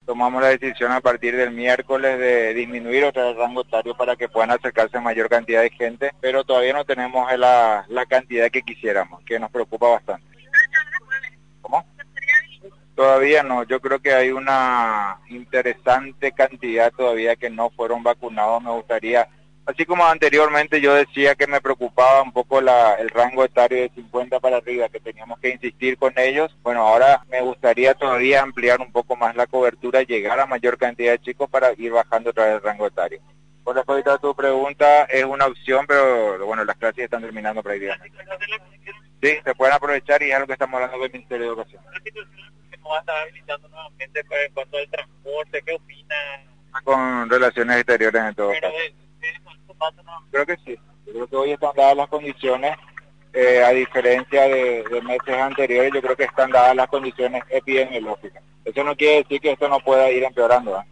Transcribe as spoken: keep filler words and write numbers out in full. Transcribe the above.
tomamos la decisión a partir del miércoles de disminuir otra vez el rango etario para que puedan acercarse a mayor cantidad de gente, pero todavía no tenemos la, la cantidad que quisiéramos, que nos preocupa bastante. ¿Cómo? Todavía no, yo creo que hay una interesante cantidad todavía que no fueron vacunados. Me gustaría, así como anteriormente yo decía que me preocupaba un poco la, el rango etario de cincuenta para arriba, que teníamos que insistir con ellos, bueno, ahora me gustaría todavía ampliar un poco más la cobertura, llegar a mayor cantidad de chicos para ir bajando otra vez el rango etario. Por respecto a tu pregunta, es una opción, pero bueno, las clases están terminando prácticamente. Sí, se pueden aprovechar y es algo que estamos hablando con el Ministerio de Educación. ¿Cómo va a estar habilitando nuevamente en cuanto al transporte? ¿Qué opina? Con relaciones exteriores en todo Pero caso. de, de, paso, ¿no? Creo que sí. Yo creo que hoy están dadas las condiciones, eh, a diferencia de, de meses anteriores, yo creo que están dadas las condiciones epidemiológicas. Eso no quiere decir que esto no pueda ir empeorando, ¿eh?